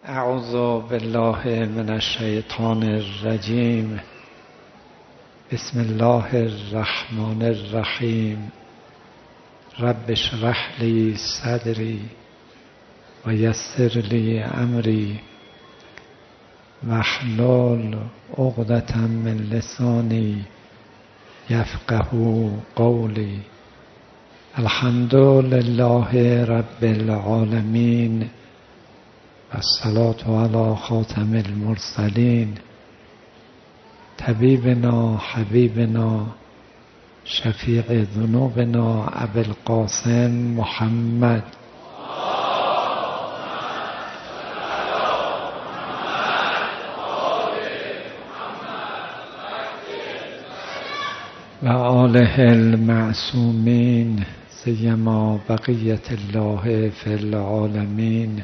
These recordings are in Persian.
اعوذ بالله من الشیطان الرجیم. بسم الله الرحمن الرحیم. رب اشرح لی صدری و یسر لی امری واحلل عقدة من لسانی یفقهوا قولی. الحمد لله رب العالمین الصلاة علی خاتم المرسلین طبیبنا حبیبنا شفیع ذنوبنا ابی القاسم محمد و آله المعصومین سیما بقیت الله فی العالمین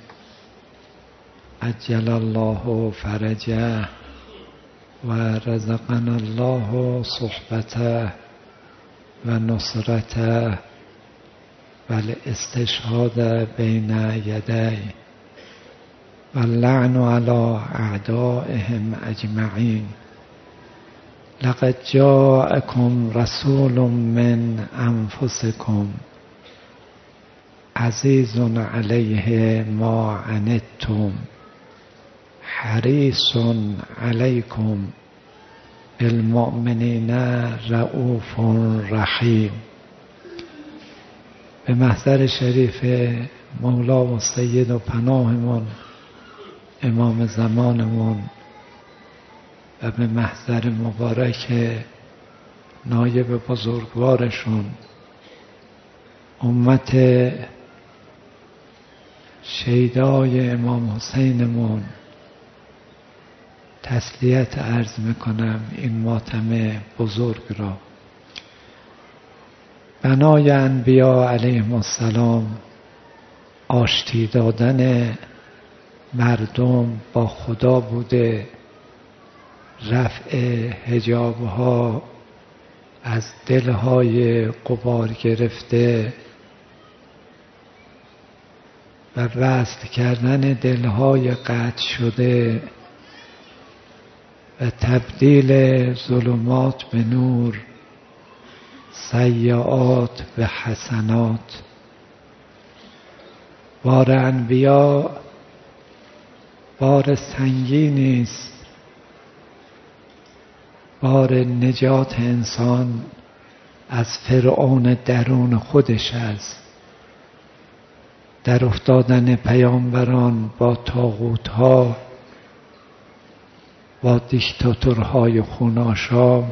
عجل الله فرجه و رزقنا الله صحبته و نصرته و الاستشهاد بین یدی و اللعن علی اعدائهم اجمعین. لقد جاءكم رسول من انفسكم عزیز علیه ما عنتم حریص علیکم بالمؤمنین رؤوف رحیم. به محضر شریف مولا و سید و پناهمون امام زمانمون و به محضر مبارک نایب بزرگوارشون امت شیدای امام حسینمون تسلیت عرض میکنم این ماتم بزرگ را. بنای انبیا علیهم السلام آشتی دادن مردم با خدا بوده، رفع حجابها از دلهای غبار گرفته و وصل کردن دلهای قطع شده و تبدیل ظلمات به نور، سیئات به حسنات. بار انبیا بار سنگینی است. بار نجات انسان از فرعون درون خودش است. در افتادن پیامبران با طاغوت‌ها، با دیکتاتورهای خوناشام،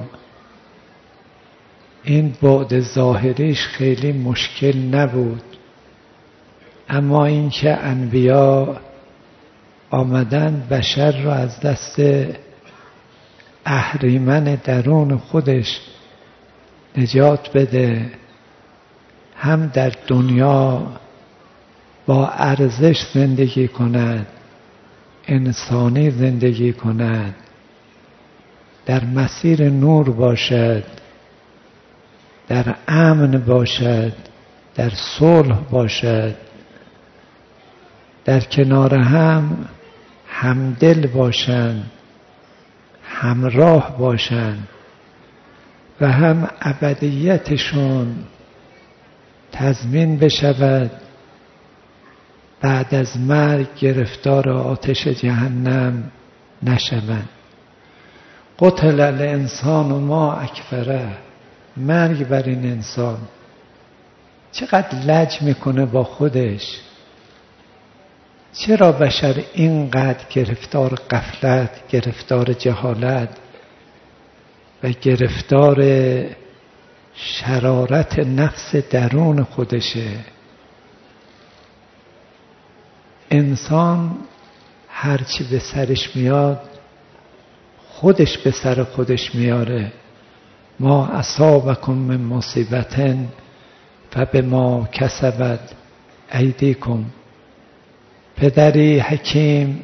این بعد ظاهریش خیلی مشکل نبود، اما اینکه انبیا آمدن بشر را از دست اهریمن درون خودش نجات بده، هم در دنیا با ارزش زندگی کند، انسانی زندگی کند، در مسیر نور باشد، در امن باشد، در صلح باشد، در کنار هم همدل باشند، همراه باشند و هم ابدیتشون تضمین بشود، بعد از مرگ گرفتار آتش جهنم نشوند. قتل الانسان ما اکفره. مرگ بر این انسان چقدر لج میکنه با خودش. چرا بشر اینقدر گرفتار غفلت، گرفتار جهالت و گرفتار شرارت نفس درون خودشه؟ انسان هرچی به سرش میاد خودش به سر خودش میاره. ما اصابکم من مصیبت فبما کسبت ایدیکم. پدری حکیم،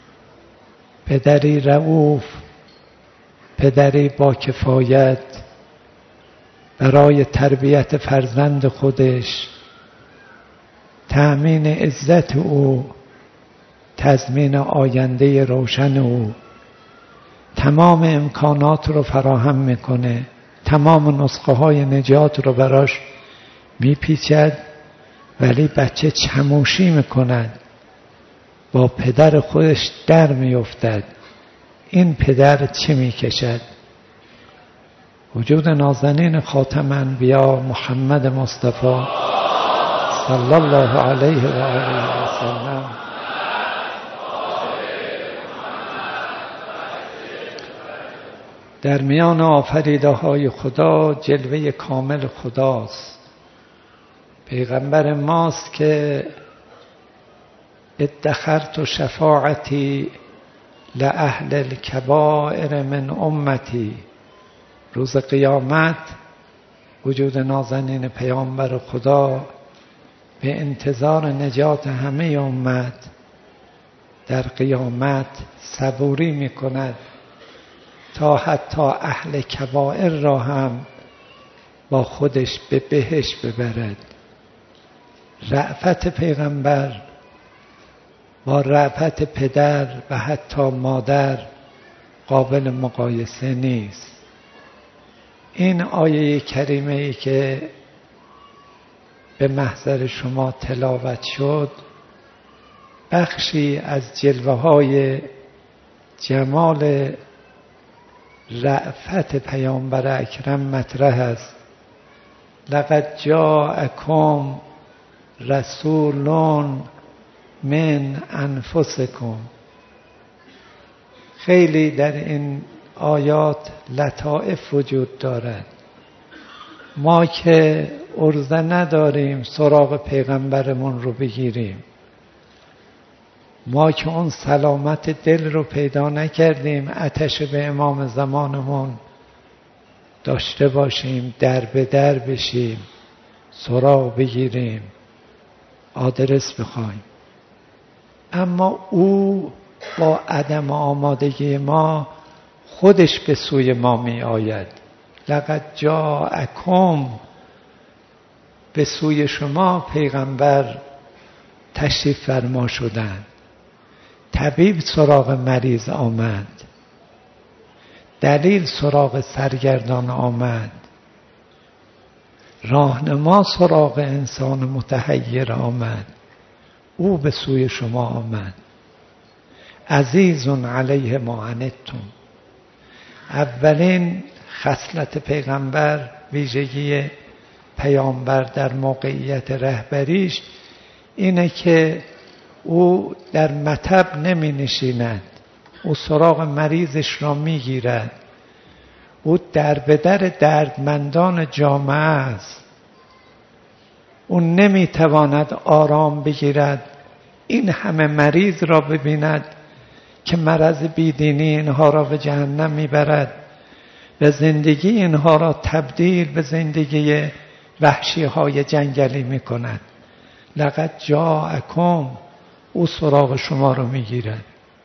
پدری رؤوف، پدری با کفایت برای تربیت فرزند خودش، تأمین عزت او، تضمین آینده روشن او، تمام امکانات رو فراهم میکنه، تمام نسخه های نجات رو براش میپیچد، ولی بچه چموشی میکند، با پدر خودش در میافتد. این پدر چه میکشد؟ وجود نازنین خاتم انبیا محمد مصطفی صلی الله علیه و آله و سلم در میان آفریده های خدا جلوه کامل خداست. پیغمبر ماست که ادخرت شفاعتی لأهل الکبائر من امتی. روز قیامت وجود نازنین پیامبر خدا به انتظار نجات همه امت در قیامت صبوری می کند تا حتی اهل کبائر را هم با خودش به بهشت ببرد. رأفت پیغمبر با رأفت پدر و حتی مادر قابل مقایسه نیست. این آیه کریمه ای که به محضر شما تلاوت شد بخشی از جلوه های جمال رأفت پیامبر اکرم مطرح است. لقد جاءکم رسول من انفسکم. خیلی در این آیات لطائف وجود دارد. ما که عرضه نداریم سراغ پیغمبرمون رو بگیریم، ما که اون سلامت دل رو پیدا نکردیم آتش به امام زمانمون داشته باشیم، در به در بشیم، سراغ بگیریم، آدرس بخوایم. اما او با عدم آمادگی ما خودش به سوی ما می آید. لقد جاءکم، به سوی شما پیغمبر تشریف فرما شدند. طبیب سراغ مریض آمد، دلیل سراغ سرگردان آمد، راهنما سراغ انسان متحیر آمد. او به سوی شما آمد. عزیز علیه ما عنتم. اولین خصلت پیغمبر، ویژگی پیامبر در موقعیت رهبریش اینه که او در مطب نمی نشیند، او سراغ مریضش را می گیرد، او در به در دردمندان جامعه است. او نمی تواند آرام بگیرد این همه مریض را ببیند که مرض بیدینی اینها را به جهنم میبرد و زندگی اینها را تبدیل به زندگی وحشی های جنگلی میکند. لقد جاءکم، او سراغ شما رو میگیرد.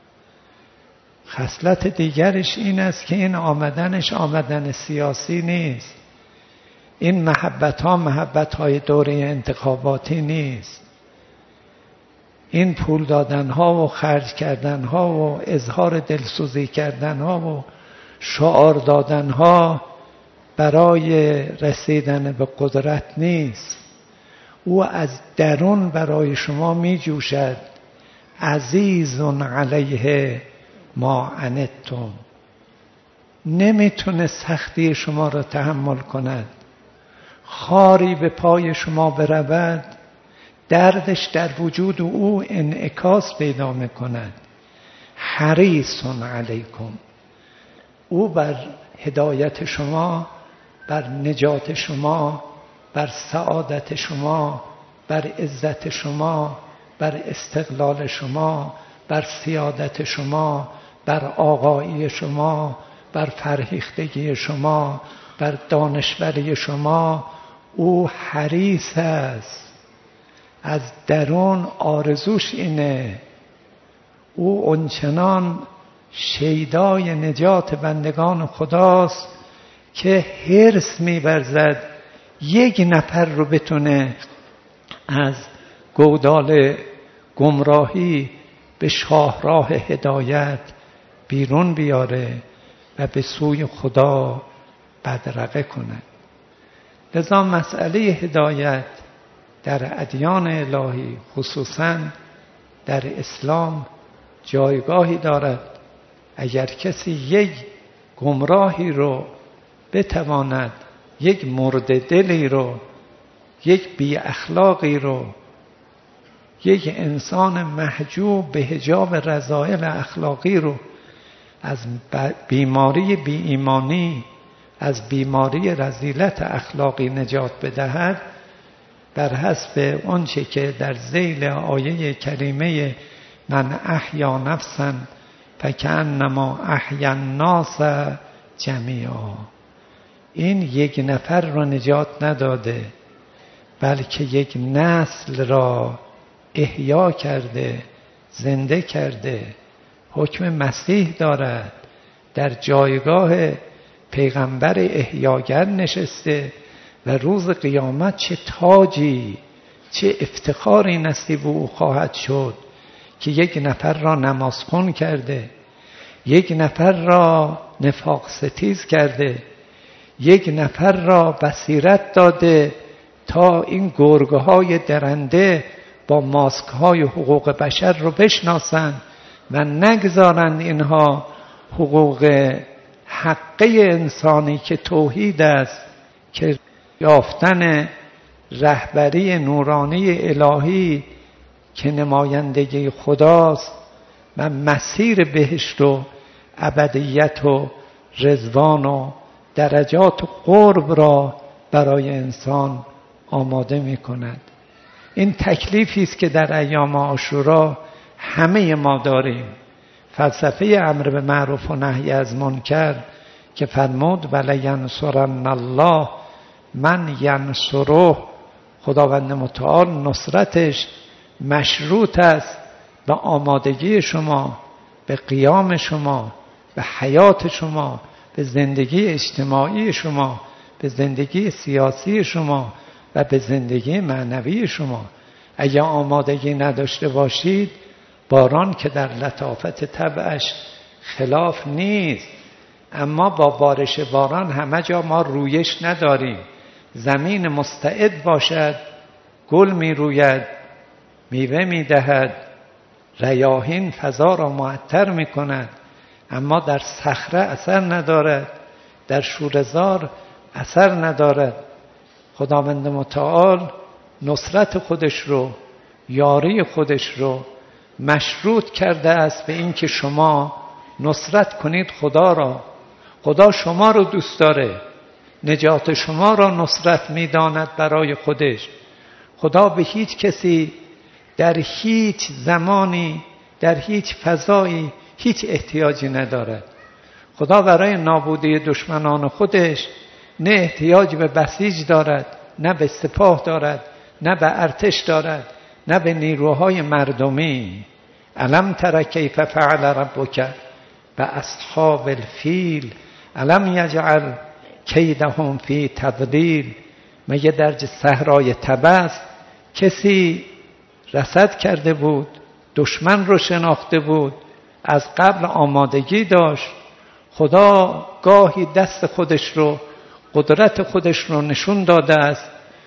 خصلت دیگرش این است که این آمدنش آمدن سیاسی نیست. این محبت ها محبت های دوره انتخاباتی نیست. این پول دادن ها و خرج کردن ها و اظهار دلسوزی کردن ها و شعار دادن ها برای رسیدن به قدرت نیست. او از درون برای شما می جوشد. عزیز علیه ما عنتم. نمیتونه سختی شما را تحمل کند. خاری به پای شما برود، دردش در وجود او انعکاس پیدا میکند. حریص علیکم. او بر هدایت شما، بر نجات شما، بر سعادت شما، بر عزت شما، بر استقلال شما، بر سیادت شما، بر آقایی شما، بر فرهیختگی شما، بر دانشوری شما او حریص است. از درون آرزوش اینه. او اونچنان شیدای نجات بندگان خداست که حرص می‌ورزد یک نفر رو بتونه از گودال گمراهی به شاهراه هدایت بیرون بیاره و به سوی خدا بدرقه کند. لذا مسئله هدایت در ادیان الهی خصوصاً در اسلام جایگاهی دارد. اگر کسی یک گمراهی رو بتواند، یک مرد دلی رو، یک بی اخلاقی رو، یک انسان محجوب به حجاب رذائل اخلاقی رو از بیماری بی ایمانی، از بیماری رذیلت اخلاقی نجات بدهد، بر حسب آنچه که در ذیل آیه کریمه من احیا نفسا فکأنما احیا الناس جمیعا، این یک نفر را نجات نداده بلکه یک نسل را احیا کرده، زنده کرده. حکم مسیح دارد، در جایگاه پیغمبر احیاگر نشسته و روز قیامت چه تاجی، چه افتخاری نصیب او خواهد شد که یک نفر را نمازخوان کرده، یک نفر را نفاق ستیز کرده، یک نفر را بصیرت داده تا این گرگ‌های درنده با ماسک‌های حقوق بشر رو بشناسند و نگذارند اینها حقوق حقه انسانی که توحید است، که یافتن رهبری نورانی الهی که نمایندگی خداست و مسیر بهشت و ابدیت و رضوان و درجات و قرب را برای انسان آماده می کند. این تکلیفی است که در ایام عاشورا همه ما داریم. فلسفه امر به معروف و نهی از منکر که فرمود ولینصرن الله من ینصره، خداوند متعال نصرتش مشروط است به آمادگی شما، به قیام شما، به حیات شما، به زندگی اجتماعی شما، به زندگی سیاسی شما و به زندگی معنوی شما. اگر آمادگی نداشته باشید، باران که در لطافت طبعش خلاف نیست، اما با بارش باران همه جا ما رویش نداریم. زمین مستعد باشد، گل می روید، میوه می دهد، ریاحین فضا را معطر می کند، اما در صخره اثر ندارد، در شوره‌زار اثر ندارد. خداوند متعال نصرت خودش رو، یاری خودش رو مشروط کرده است به این که شما نصرت کنید خدا را. خدا شما رو دوست داره، نجات شما را نصرت می‌داند برای خودش. خدا به هیچ کسی در هیچ زمانی، در هیچ فضایی هیچ احتیاجی ندارد. خدا برای نابودی دشمنان خودش نه احتیاج به بسیج دارد، نه به سپاه دارد، نه به ارتش دارد، نه به نیروهای مردمی. الم تر کیف فعل ربک باصحاب الفیل الم یجعل کیدهم فی تضلیل. مگه در صحرای تبس کسی رصد کرده بود، دشمن رو شناخته بود، از قبل آمادگی داشت؟ خدا گاهی دست خودش رو، قدرت خودش رو نشون داده است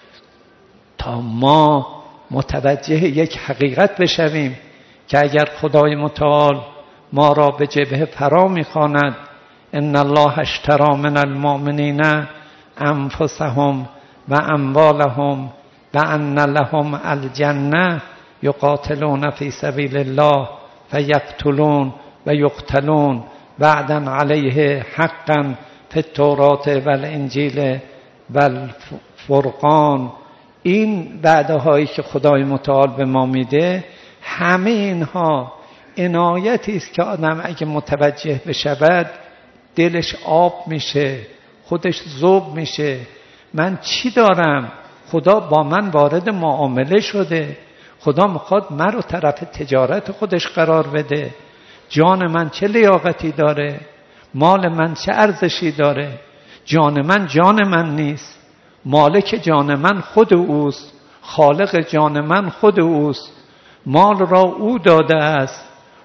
تا ما متوجه یک حقیقت بشویم که اگر خدای متعال ما را به جبهه فرا می‌خواند ان الله اشتری من المؤمنین انفسهم و اموالهم و ان لهم الجنه یقاتلون فی سبیل الله فیقتلون و یقتلون وعدا علیه حقا فی التوراة و الانجیل و الفرقان. این وعده هایی که خدای متعال به ما میده، همه اینها عنایتی است که آدم اگه متوجه بشود دلش آب میشه، خودش ذوب میشه. من چی دارم؟ خدا با من وارد معامله شده، خدا میخواد من رو طرف تجارت خودش قرار بده. جان من چه لیاقتی داره؟ مال من چه ارزشی داره؟ جان من جان من نیست، مالک جان من خود اوست، خالق جان من خود اوست. مال را او داده است،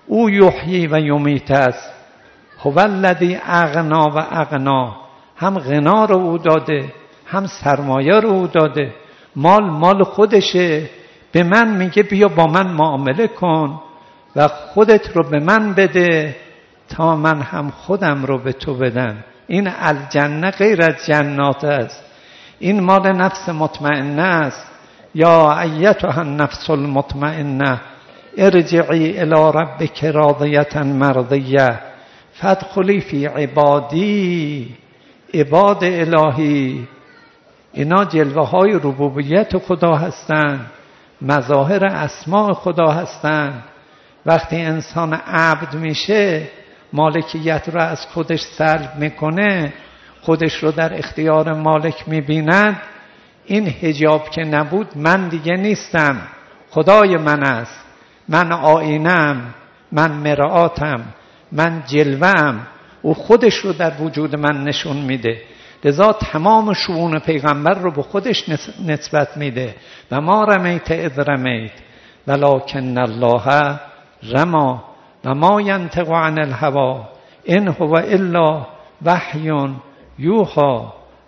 او یحیی و یمیت است. هو الذی اغنا و اغنا، هم غنا رو او داده، هم سرمایه رو او داده. مال خودشه، به من میگه بیا با من معامله کن و خودت رو به من بده تا من هم خودم رو به تو بدم. این الجنه غیر از جنات است، این مال نفس مطمئنه است. یا ایتها النفس المطمئنه ارجعی الی ربک راضیة مرضیه فادخلی فی عبادی. عباد الهی اینا جلوه های ربوبیت خدا هستند، مظاهر اسماء خدا هستند. وقتی انسان عبد میشه، مالکیت رو از خودش سلب میکنه، خودش رو در اختیار مالک میبیند. این حجاب که نبود، من دیگه نیستم، خدای من است، من آینم، من مرآتم، من جلوه‌ام. او خودش رو در وجود من نشون میده، لذا تمام شؤون پیغمبر رو به خودش نسبت میده. و ما رمیت اذ رمیت ولکن الله رما و ما ینطق عن الهوی ان هو الا وحی یوحی.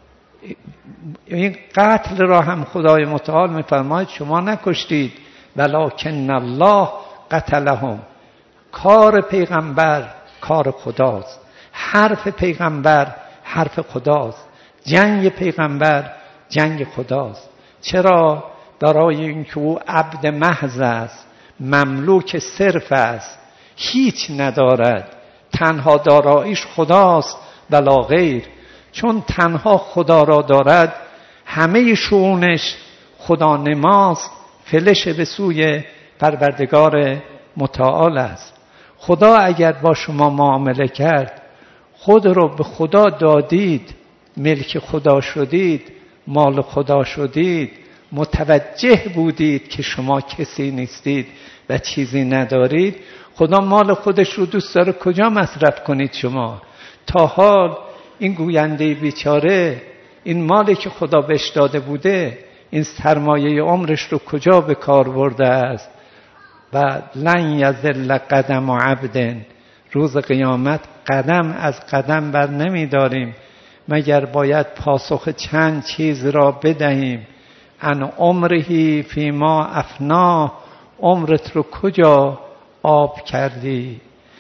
این قتل را هم خدای متعال میفرماید شما نکشتید، ولکن الله قتلهم. کار پیغمبر کار خداست، حرف پیغمبر حرف خداست، جنگ پیغمبر جنگ خداست. چرا؟ برای اینکه او عبد محض است، مملوک صرف است، هیچ ندارد، تنها داراییش خداست ولا غیر. چون تنها خدا را دارد، همه شؤونش خدا نماست، فلش به سوی پروردگار متعال است. خدا اگر با شما معامله کرد، خود رو به خدا دادید، ملک خدا شدید، مال خدا شدید، متوجه بودید که شما کسی نیستید و چیزی ندارید، خدا مال خودش رو دوست داره کجا مصرف کنید شما؟ تا حال این گوینده بیچاره این مالی که خدا بهش داده بوده، این سرمایه عمرش رو کجا به کار برده است؟ و لن یذل قدم عبد، روز قیامت قدم از قدم بر نمی داریم مگر باید پاسخ چند چیز را بدهیم. ان عمرهی فیما افنا، عمرت رو کجا آب کردی؟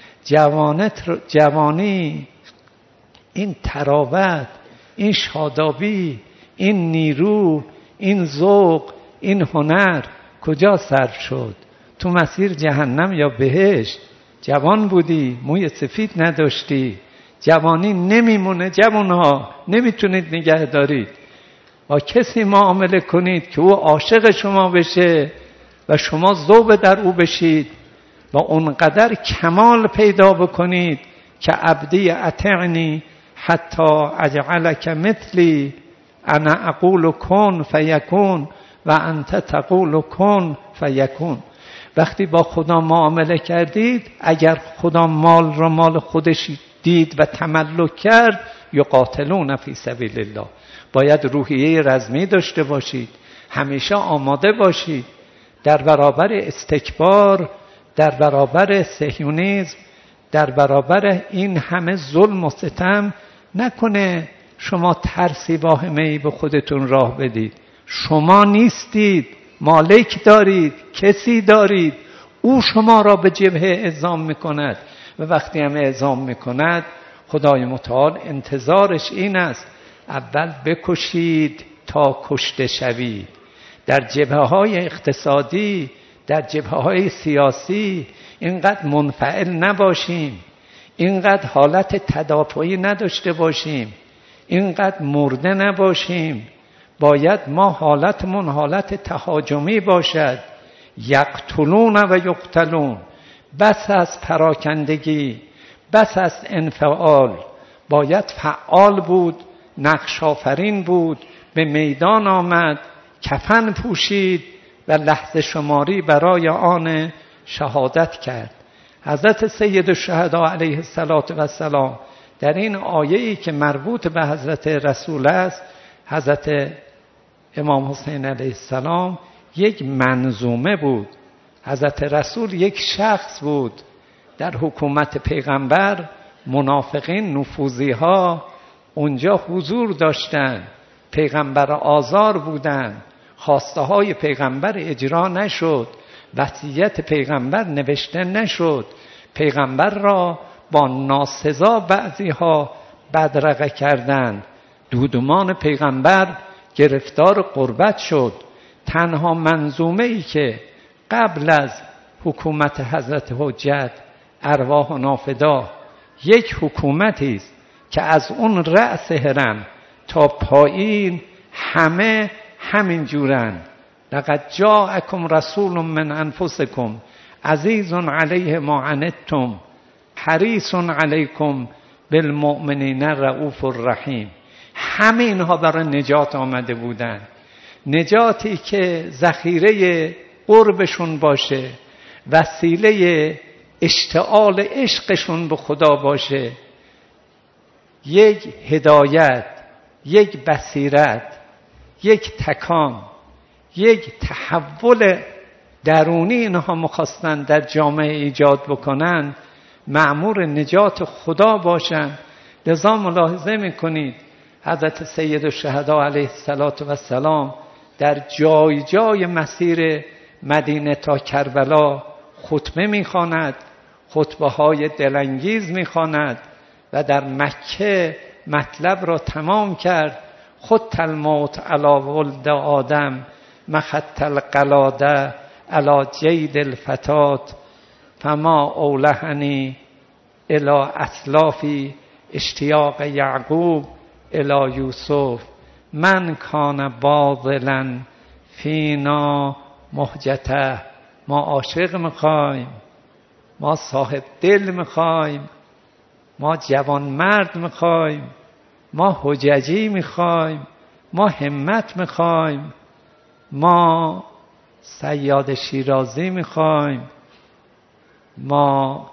جوانی، این تراوت، این شادابی، این نیرو، این ذوق، این هنر کجا صرف شد؟ تو مسیر جهنم یا بهشت؟ جوان بودی، موی سفید نداشتی، جوانی نمیمونه. جوانها نمیتونید نگه دارید، با کسی معامله کنید که او عاشق شما بشه و شما ذوب در او بشید و اونقدر کمال پیدا بکنید که عبدی اطعنی حتی اجعلک مثلی، انا اقول کن فیکون و انت تقول کن فیکون. وقتی با خدا معامله کردید، اگر خدا مال را مال خودش دید و تملک کرد، یقاتلون فی سبیل الله، باید روحیه رزمی داشته باشید، همیشه آماده باشید در برابر استکبار، در برابر صهیونیسم، در برابر این همه ظلم و ستم. نکنه شما ترسی واهمه‌ای به خودتون راه بدید. شما نیستید، مالک دارید، کسی دارید، او شما را به جبهه اعزام میکند و وقتی هم اعزام میکند، خدای متعال انتظارش این است اول بکشید تا کشته شوید. در جبهه‌های اقتصادی، در جبهه‌های سیاسی اینقدر منفعل نباشیم، اینقدر حالت تدافعی نداشته باشیم، اینقدر مرده نباشیم. باید ما حالتمون حالت تهاجمی باشد. یقتلون و یقتلون، بس از پراکندگی، بس از انفعال. باید فعال بود، نقش آفرین بود، به میدان آمد، کفن پوشید و لحظه شماری برای آن شهادت کرد. حضرت سید الشهدا علیه السلام در این آیه‌ای که مربوط به حضرت رسول است، حضرت امام حسین علیه السلام یک منظومه بود. حضرت رسول یک شخص بود، در حکومت پیغمبر منافقین، نفوذی ها اونجا حضور داشتن، پیغمبر آزار بودن، خواسته های پیغمبر اجرا نشد، وصیت پیغمبر نوشته نشد، پیغمبر را با ناسزا بعضی ها بدرقه کردند، دودمان پیغمبر گرفتار غربت شد. تنها منظومه ای که قبل از حکومت حضرت حجت ارواح نافدا یک حکومتی است که از اون رأس هرم تا پایین همه همین جورن. لقد جاءکم رسول من انفسکم عزیز علیه ما عنتم حریص علیکم بالمؤمنین رؤوف الرحیم. همه اینها برای نجات آمده بودن، نجاتی که ذخیره قربشون باشه، وسیله اشتعال عشقشون به خدا باشه، یک هدایت، یک بصیرت، یک تکان، یک تحول درونی اینها می‌خواستن در جامعه ایجاد بکنن، مأمور نجات خدا باشن. لذا ملاحظه می‌کنید حضرت سید الشهدا علیه السلام در جای جای مسیر مدینه تا کربلا خطبه می‌خواند، خطبه‌های دلانگیز می‌خواند و در مکه مطلب را تمام کرد. خط الموت علی ولد آدم مخط القلاده علی جید الفتات فما اولهنی الی اسلافی اشتیاق یعقوب الی یوسف من کان باذلا فینا مهجته. ما عاشق میخوایم، ما صاحب دل میخوایم، ما جوان مرد میخوایم، ما حججی میخوایم، ما همت میخوایم، ما صیاد شیرازی میخوایم، ما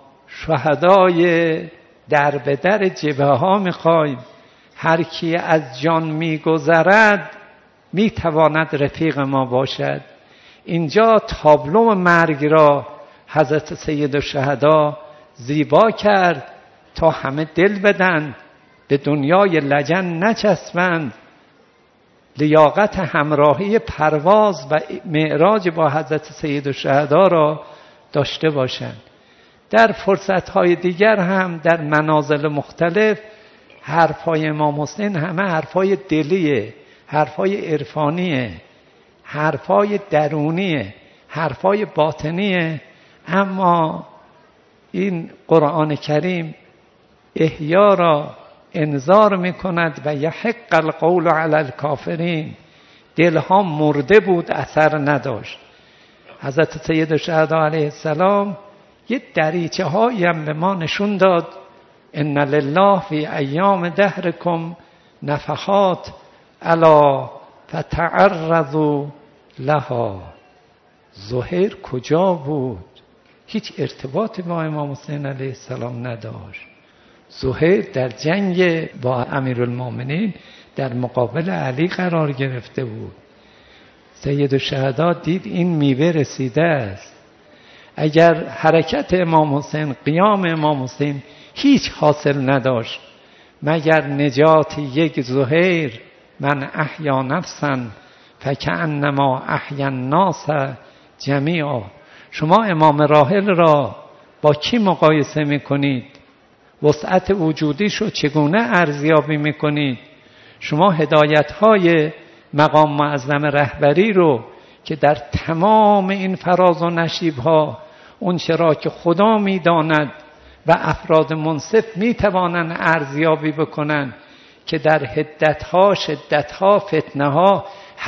شهدای در به در جبهه ها میخوایم. هر کی از جان میگذرد میتواند رفیق ما باشد. اینجا تابلو مرگ را حضرت سید الشهدا زیبا کرد تا همه دل بدن، به دنیای لجن نچسبند، لیاقت همراهی پرواز و معراج با حضرت سید الشهدا را داشته باشند. در فرصت‌های دیگر هم در منازل مختلف حرفای امام حسین همه حرفای دلیه، حرفای عرفانیه، حرفای درونیه، حرفای باطنیه. اما این قرآن کریم احیا را انذار میکند و یحق القول علی الکافرین. دلها مرده بود، اثر نداشت. حضرت سید الشهدا علیه السلام یه دریچه هایی هم به ما نشون داد. ان لله فی ایام دهرکم نفحات الا فتعرضوا لها. زهیر کجا بود؟ هیچ ارتباطی با امام حسین علیه السلام نداشت. زهیر در جنگ با امیرالمومنین در مقابل علی قرار گرفته بود. سید الشهدا دید این میوه رسیده است. اگر حرکت امام حسین، قیام امام حسین هیچ حاصل نداشت مگر نجات یک زهیر، من احیا نفسا فکأنما احیا الناس جمیعا. شما امام راحل را با کی مقایسه میکنید؟ وسعت وجودیشو چگونه ارزیابی میکنید؟ شما هدایت‌های مقام معظم رهبری رو که در تمام این فراز و نشیب‌ها اون چرا که خدا میداند و افراد منصف میتوانند ارزیابی بکنند که در حدت‌ها، شدت‌ها، فتنه‌ها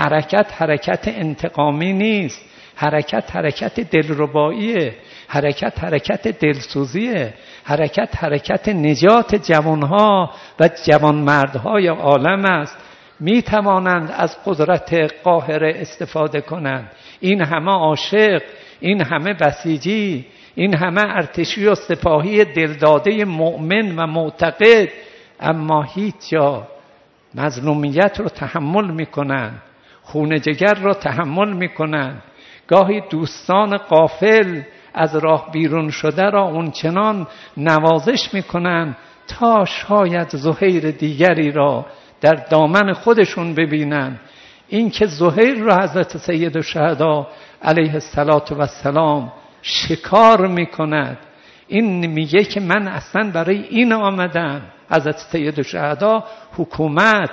حرکت انتقامی نیست، حرکت دلرباییه، حرکت دلسوزیه، حرکت نجات جوانها و جوانمردهای عالم است. می توانند از قدرت قاهره استفاده کنند. این همه عاشق، این همه بسیجی، این همه ارتشی و سپاهی دلداده مؤمن و معتقد، اما هیچ جا مظلومیت رو تحمل میکنن، خون جگر رو تحمل میکنن. گاهی دوستان غافل از راه بیرون شده را اون چنان نوازش میکنن تا شاید زهیر دیگری را در دامن خودشون ببینن. این که زهیر را حضرت سید الشهدا علیه السلام شکار میکند، این میگه که من اصلا برای این آمدم. حضرت سید الشهدا حکومت،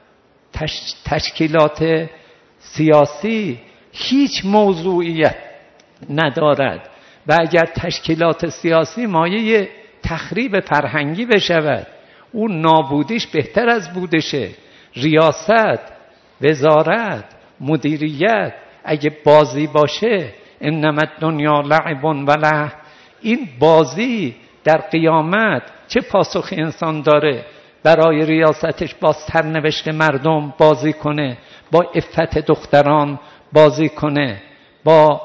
تشکیلات سیاسی هیچ موضوعیت ندارد و اگر تشکیلات سیاسی مایه تخریب فرهنگی بشود، اون نابودیش بهتر از بودشه. ریاست، وزارت، مدیریت اگه بازی باشه، انما الدنیا لعب و لهو، این بازی در قیامت چه پاسخ انسان داره؟ برای ریاستش با سرنوشت مردم بازی کنه، با عفت دختران بازی کنه، با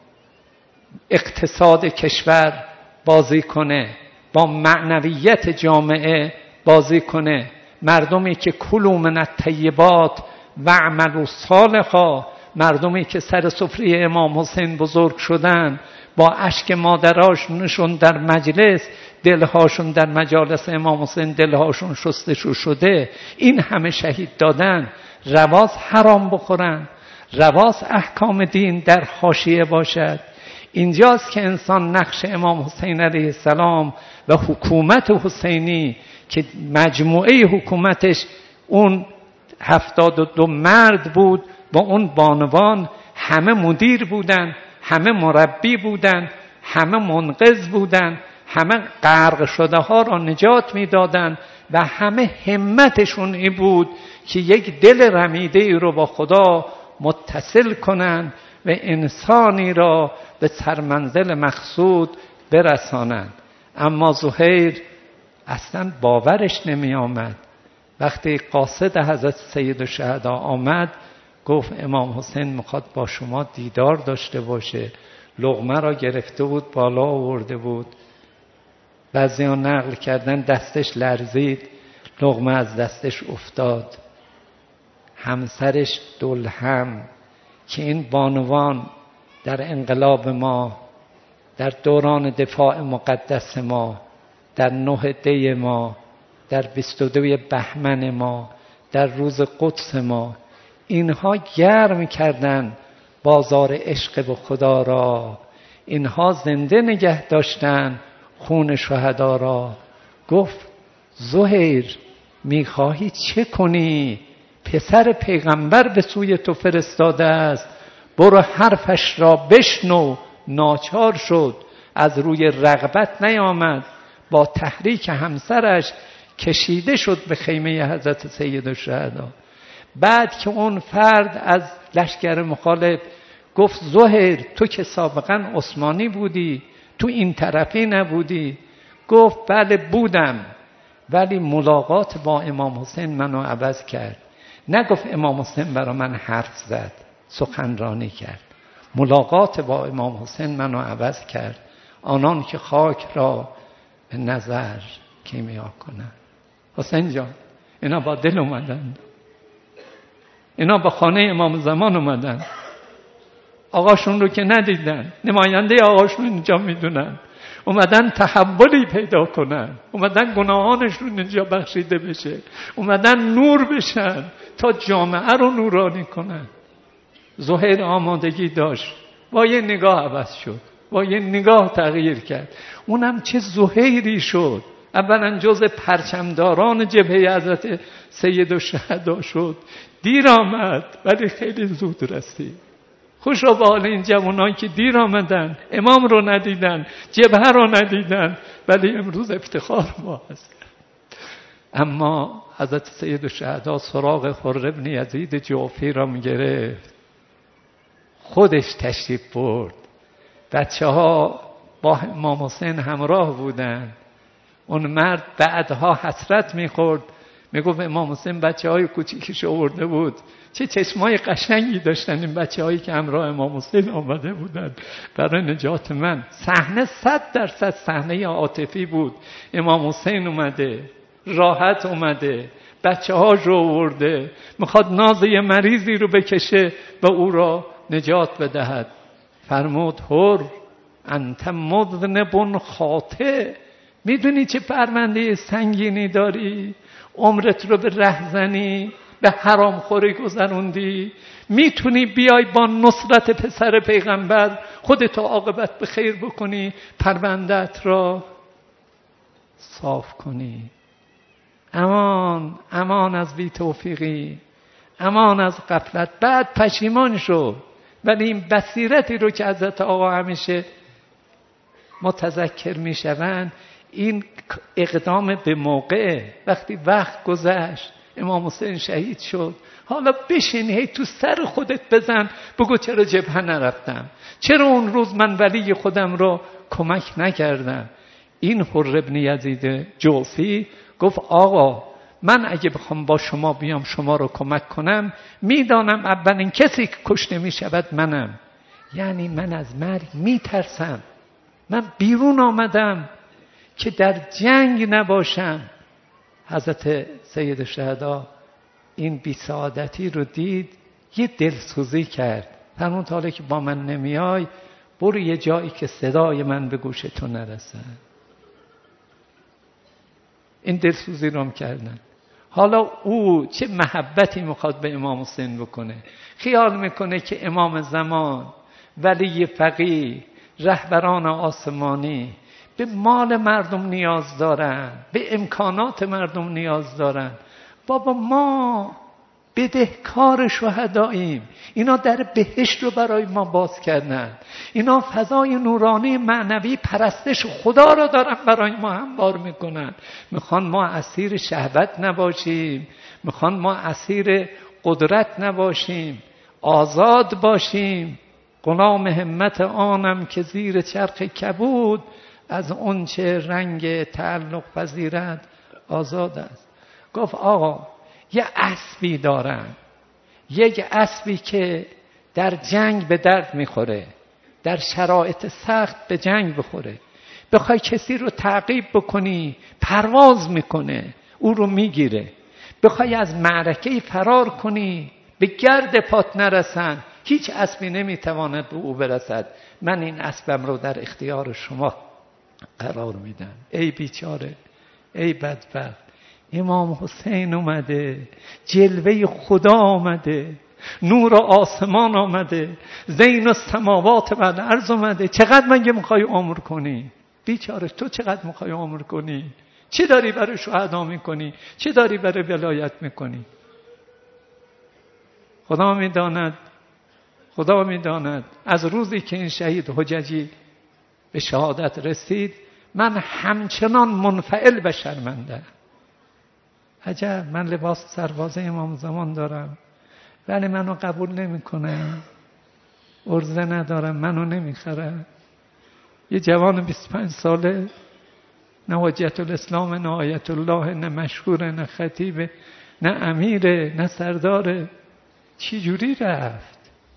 اقتصاد کشور بازی کنه، با معنویت جامعه بازی کنه. مردمی که کلوا من الطیبات و اعملوا صالحا، مردمی که سر سفره امام حسین بزرگ شدن، با اشک مادراشون در مجلس، دلهاشون در مجالس امام حسین دلهاشون شستشو شده، این همه شهید دادن، رواز حرام بخورن، رواز احکام دین در حاشیه باشد. اینجاست که انسان نقش امام حسین علیه السلام و حکومت حسینی که مجموعه حکومتش اون 72 مرد بود با اون بانوان، همه مدیر بودن، همه مربی بودن، همه منقذ بودن، همه غرق شده ها را نجات میدادن و همه همتشون این بود که یک دل رمیده ای رو با خدا متصل کنند و انسانی را به سرمنزل مقصود برسانند. اما زهیر اصلا باورش نمی آمد. وقتی قاصد حضرت سید الشهدا آمد، گفت امام حسین میخواد با شما دیدار داشته باشه. لقمه را گرفته بود، بالا آورده بود. بعضی‌ها نقل کردن دستش لرزید، لقمه از دستش افتاد. همسرش دلهم که این بانوان در انقلاب ما، در دوران دفاع مقدس ما، در 9 دی ما، در 22 بهمن ما، در روز قدس ما، اینها گرم کردن بازار عشق به خدا را، اینها زنده نگه داشتن خون شهدا را. گفت زهیر میخواهی چه کنی؟ پسر پیغمبر به سوی تو فرستاده است، برو حرفش را بشنو. ناچار شد، از روی رغبت نیامد، با تحریک همسرش کشیده شد به خیمه حضرت سید الشهدا. بعد که اون فرد از لشکر مخالف گفت زهیر تو که سابقا عثمانی بودی، تو این طرفی نبودی؟ گفت بله بودم، ولی ملاقات با امام حسین منو عوض کرد. نگفت امام حسین برای من حرف زد، سخنرانی کرد. ملاقات با امام حسین منو عوض کرد. آنان که خاک را به نظر کیمیا کنن. حسین جان، اینا با دل اومدن، اینا با خانه امام زمان اومدن، آقاشون رو که ندیدن، نماینده آقاشون اینجا میدونن، اومدن تحولی پیدا کنن، اومدن گناهانشون اینجا بخشیده بشه، اومدن نور بشن تا جامعه رو نورانی کنن. زهیر آمادگی داشت، با یه نگاه عوض شد، با یه نگاه تغییر کرد. اونم چه زهیری شد، اولا جز پرچمداران جبهه حضرت سید الشهدا شد. دیر آمد ولی خیلی زود رسید. خوش رو به حال این جوانان که دیر آمدن، امام رو ندیدن، جبهه رو ندیدن، ولی امروز افتخار ما هست. اما حضرت سید الشهدا سراغ خر ابن یزید جعفی را میگرفت، خودش تشریف برد. بچه ها با امام حسین همراه بودن. اون مرد بعدها حسرت میخورد، میگفت امام حسین بچه های کوچیکش آورده بود، چه چشمای قشنگی داشتن این بچه هایی که همراه امام حسین آمده بودن برای نجات من. صحنه 100% صحنه عاطفی بود. امام حسین اومده، راحت اومده، بچه هاش رو آورده، میخواد ناز یه مریضی رو بکشه و او را نجات بدهد. فرمود حر انت مذنب خاطئ. میدونی چه پرونده سنگینی داری؟ عمرت رو به رهزنی، به حرام خوری گذروندی. میتونی بیای با نصرت پسر پیغمبر خودت عاقبت به خیر بکنی، پرونده‌ات را صاف کنی. امان امان از بی توفیقی، امان از غفلت. بعد پشیمان شو. ولی این بصیرتی رو که حضرت آقا همیشه متذکر میشوند، این اقدام به موقع. وقتی وقت گذشت، امام حسین شهید شد، حالا بشین هی تو سر خودت بزن، بگو چرا جبهه نرفتم، چرا اون روز من ولی خودم رو کمک نکردم. این حر ابن یزید جوفی گفت آقا من اگه بخوام با شما بیام شما رو کمک کنم، میدانم اولین کسی که کشته میشود منم. یعنی من از مرگ میترسم. من بیرون آمدم که در جنگ نباشم. حضرت سید الشهدا این بی‌سعادتی رو دید، یه دلسوزی کرد. فرمود حالا که با من نمیای، برو یه جایی که صدای من به گوش تو نرسه. این دلسوزی رو کردن. حالا او چه محبتی میخواد به امام حسین بکنه. خیال میکنه که امام زمان، ولی فقیه، رهبران آسمانی به مال مردم نیاز دارن، به امکانات مردم نیاز دارن. بابا ما بدهکار شهداییم. اینا در بهشت رو برای ما باز کردن. اینا فضای نورانی معنوی پرستش خدا رو دارن برای ما هموار میکنن. میخوان ما اسیر شهوت نباشیم، میخوان ما اسیر قدرت نباشیم، آزاد باشیم. غلام همت آنم که زیر چرخ کبود، از اون چه رنگ تعلق پذیرد آزاد است. گفت آقا یه اسبی دارم، یک اسبی که در جنگ به درد میخوره، در شرایط سخت به جنگ بخوره. بخوای کسی رو تعقیب بکنی، پرواز میکنه، او رو میگیره. بخوای از معرکه فرار کنی، به گرد پات نرسن، هیچ اسبی نمیتواند به او برسد. من این اسبم رو در اختیار شما قرار میدم. ای بیچاره، ای بدبخت، امام حسین اومده، جلوه خدا آمده، نور آسمان آمده، زین السماوات و الارض اومده. چقدر مگه میخوای عمر کنی؟ بیچاره تو چقدر میخوای عمر کنی؟ چه داری برای شهدا میکنی؟ چه داری برای ولایت میکنی؟ خدا میداند از روزی که این شهید حججی به شهادت رسید، من همچنان منفعل به شرمنده. عجب، من لباس سرباز امام زمان دارم ولی منو قبول نمیکنه، عرضه ندارم، منو نمیخره. یه جوان 25 ساله، نه حجت الاسلام، نه آیت الله، نه مشهور، نه خطیب، نه امیر، نه سردار، چی جوری رفت؟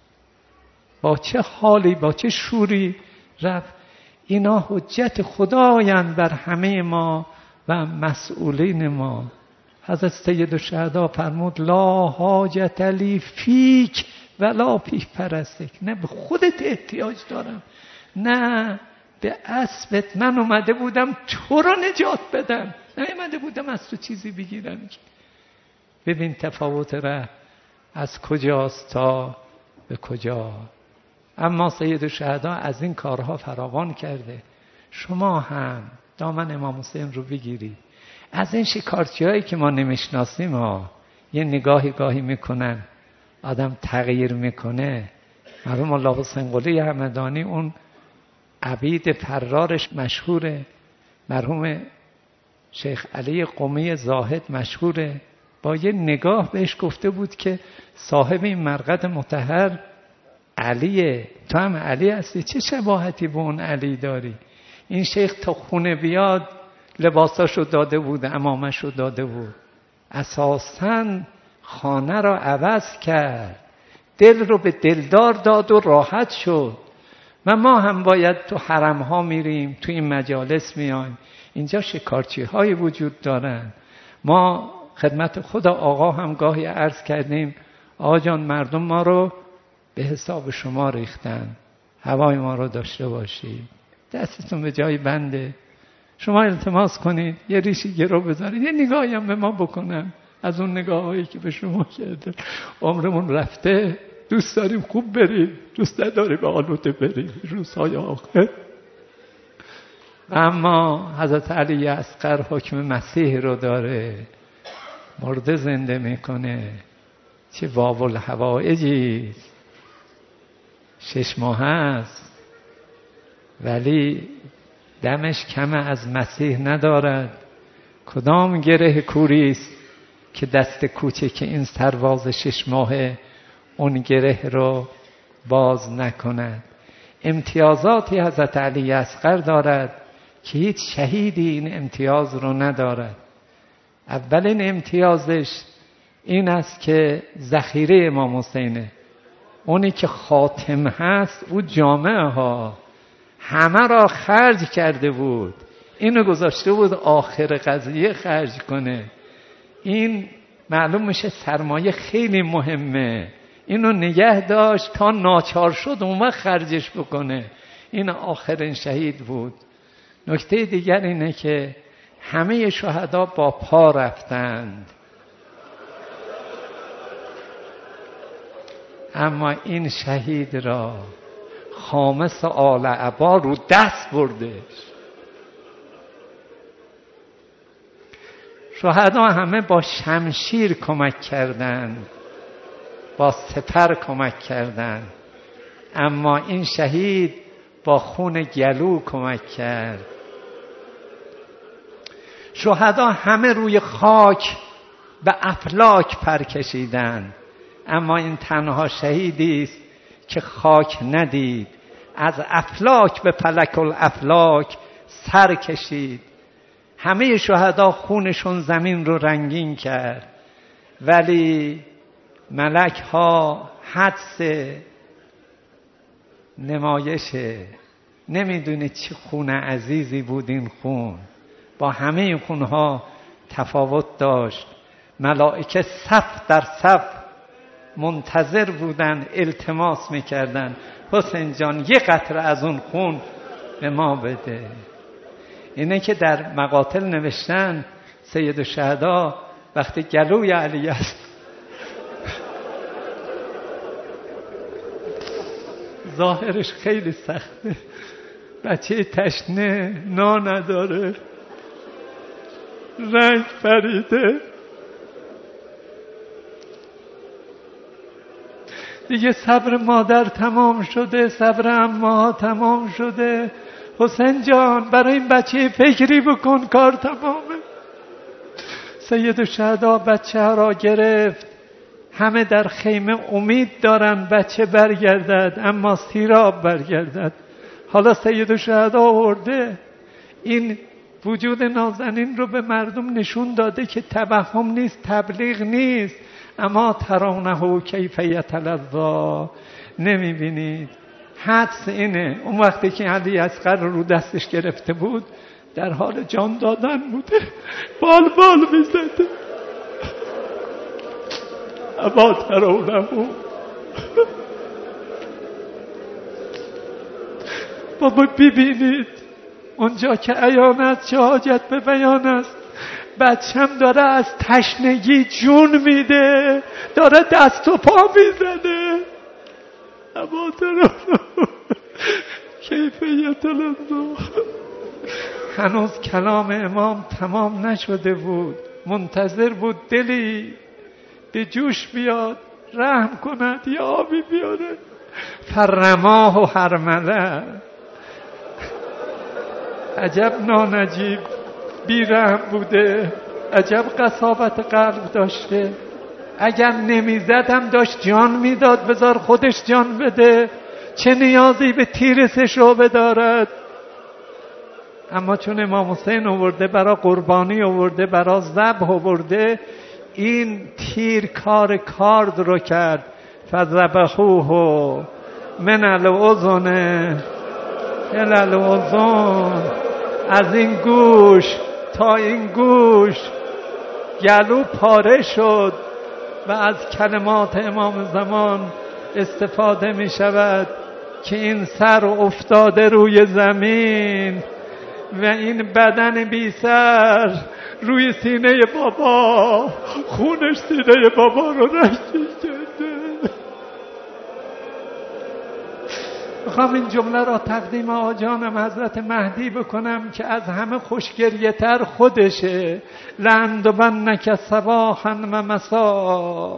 با چه حالی، با چه شوری رفت؟ اینا حجت خدایند بر همه ما و مسئولین ما. حضرت سید الشهدا فرمود لا حاجت لی فیک ولا فی پرستک. نه به خودت احتیاج دارم، نه به اسبت. من اومده بودم تو رو نجات بدم، نه اومده بودم از تو چیزی بگیرم. ببین تفاوت ره از کجاست تا به کجا. اما سید الشهدا از این کارها فراوان کرده. شما هم دامن امام حسین رو بگیرید. از این شکارچی هایی که ما نمیشناسیم ها، یه نگاهی گاهی میکنن، آدم تغییر میکنه. مرحوم الله حسین قلی همدانی اون عبید فرارش مشهوره، مرحوم شیخ علی قمی زاهد مشهوره. با یه نگاه بهش گفته بود که صاحب این مرقد مطهر علیه، تو هم علی هستی، چه شباهتی به اون علی داری؟ این شیخ تا خونه بیاد لباساشو داده بود، عمامشو داده بود، اساساً خانه را عوض کرد، دل رو به دلدار داد و راحت شد. و ما هم باید تو حرم ها میریم، تو این مجالس میایم، اینجا شکارچی های وجود دارن. ما خدمت خدا آقا هم گاهی عرض کردیم، آقا جان مردم ما رو به حساب شما ریختن، هوای ما رو داشته باشید. دستتون به جای بنده، شما التماس کنید یه ریشی گرو بذارید، یه نگاهی هم به ما بکنن از اون نگاهایی که به شما کرده. عمرمون رفته، دوست داریم خوب بریم، دوست نداریم به آلوده بریم روزهای آخر. اما حضرت علی اصغر حکم مسیح رو داره، مرده زنده میکنه. چه باب الحوائجی 6 ماه هست ولی دمش کم از مسیح ندارد. کدام گره کوریست که دست کوچک این سرباز 6 ماهه اون گره رو باز نکند. امتیازاتی حضرت علی اصغر دارد که هیچ شهیدی این امتیاز رو ندارد. اولین امتیازش این است که ذخیره امام حسینه، اونی که خاتم هست، او جامعه ها همه را خرج کرده بود، اینو گذاشته بود آخر قضیه خرج کنه. این معلوم میشه سرمایه خیلی مهمه، اینو نگه داشت تا ناچار شد اون وقت خرجش بکنه. این آخرین شهید بود. نکته دیگر اینه که همه شهدا با پا رفتند، اما این شهید را خامس آل عبا رو دست بردش. شهدا همه با شمشیر کمک کردند، با سپر کمک کردند، اما این شهید با خون گلو کمک کرد. شهدا همه روی خاک به افلاک پر کشیدند، اما این تنها شهیدی است که خاک ندید، از افلاک به فلک الافلاک سر کشید. همه شهدا خونشون زمین رو رنگین کرد، ولی ملک ها حدس نمایشه، نمیدونید چه خون عزیزی بود این خون. با همه این خونها تفاوت داشت. ملائکه صف در صف منتظر بودن، التماس میکردن حسین جان یه قطره از اون خون به ما بده. اینه که در مقاتل نوشتن سید الشهدا وقتی گلوی علی است ظاهرش خیلی سخته، بچه تشنه نان نداره، رنگ پریده، دیگه صبر مادر تمام شده، صبر عمه‌ها تمام شده. حسین جان برای این بچه فکری بکن، کار تمامه. سید الشهدا بچه را گرفت، همه در خیمه امید دارن بچه برگردد، اما سیراب برگردد. حالا سید الشهدا آورده، این وجود نازنین رو به مردم نشون داده که توهم نیست، تبلیغ نیست. اما ترونه کیف یتلظی، نمیبینید؟ حدس اینه اون وقتی که علی اصغر رو دستش گرفته بود در حال جان دادن بوده، بال میزده. اما ترونه، بابا ببینید اونجا که عیان است چه حاجت به بیان است. بچم داره از تشنگی جون میده، داره دست و پا میزنه. اما ترونه کیف یتلظی. هنوز کلام امام تمام نشده بود، منتظر بود دلی به جوش بیاد، رحم کند، یا آبی بیاره. فرماه و هرمله. عجب نانجیب بیرحم بوده، عجب قساوت قلب داشته. اگر نمیزدم داشت جان میداد، بذار خودش جان بده، چه نیازی به تیر 3 شعبه دارد. اما چون امام حسین آورده، برا قربانی آورده، برا ذبح آورده، این تیر کارد رو کرد. فذبحوه من الاذن الی الاذن، از این گوش تا این گوش گلو پاره شد. و از کلمات امام زمان استفاده می شود که این سر افتاده روی زمین و این بدن بی سر روی سینه بابا، خونش سینه بابا رو رنگی کرده. میخوام این جمله را تقدیم آجانم حضرت مهدی بکنم که از همه خوشگریه تر خودشه. لأندبنک صباحا و مسا.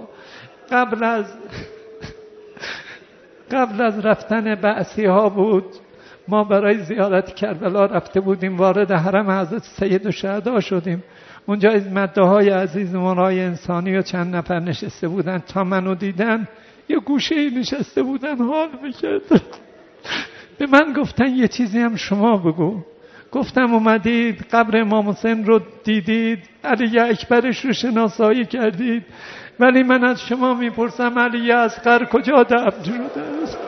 قبل از رفتن بعثی ها بود، ما برای زیارت کربلا رفته بودیم، وارد حرم حضرت سید الشهدا شدیم. اونجا از مده های عزیزمان های انسانی و چند نفر نشسته بودن، تا منو دیدن یه گوشه نشسته بودن حال میکردن. به من گفتن یه چیزی هم شما بگو. گفتم اومدید قبر امام حسین رو دیدید، علی اکبرش رو شناسایی کردید، ولی من از شما میپرسم علی اصغر کجا دفن شده است؟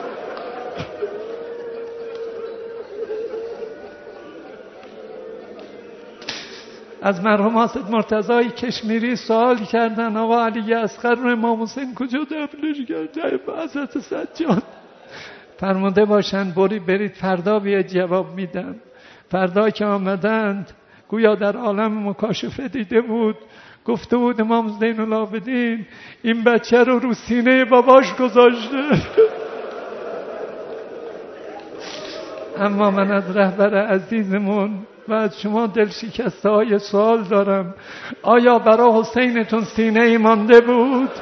از مرحوم حاسد مرتضی کشمیری سوال کردن آقا علی اصغر رو امام حسین کجا دفنش کرده حضرت سجاد؟ فرموده باشن برید فردا بیاید جواب میدم. فردا که آمدند گویا در عالم مکاشفه دیده بود، گفته بود امام زین العابدین این بچه رو سینه باباش گذاشته. اما من از رهبر عزیزمون و از شما دلشکسته های سوال دارم، آیا برای حسینتون سینه ای مانده بود؟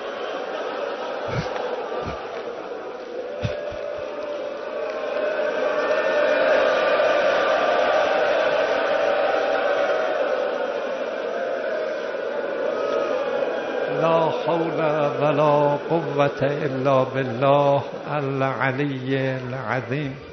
لا حول ولا قوة الا بالله العلی العظیم.